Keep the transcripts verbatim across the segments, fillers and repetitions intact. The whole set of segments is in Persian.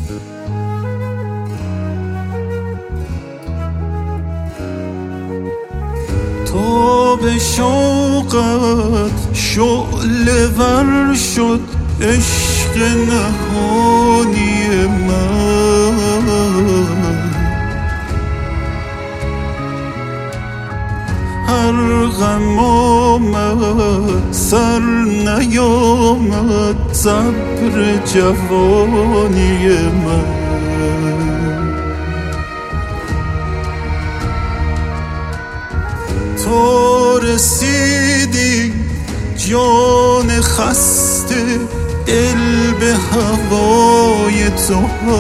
تو به شوقت شعله ور شد عشق نهانی من، هر غم آمد سر نیامد صبر جوانی من. تو رسیدی جان خسته دل به هوای تو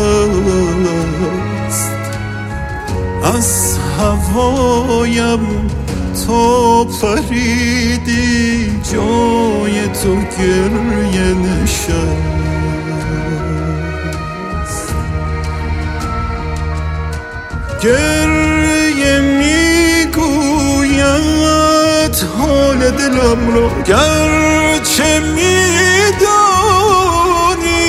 هست، از هوایم تو پریدی جای تو گریه نشست. گریه میگوید حال دلم را گرچه میدانی،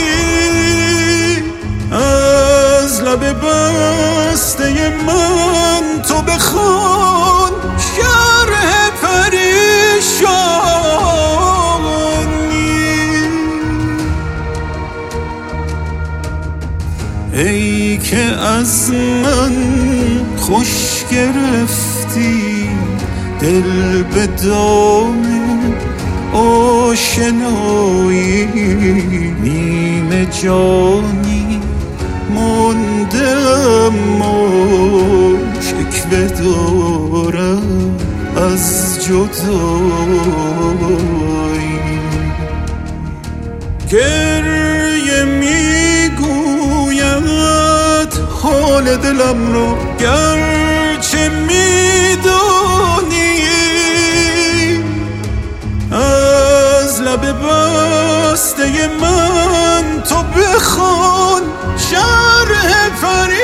از لب بسته من تو بخوان شرح پریشانی. ای که از من خوش گرفتی دل به دام آشنایی، نیمه جانی مانده اما شکوه دارم از جدایی. گریه میگوید حال دلم را گرچه میدانی، از لب بسته من تو بخوان شرح فریاد.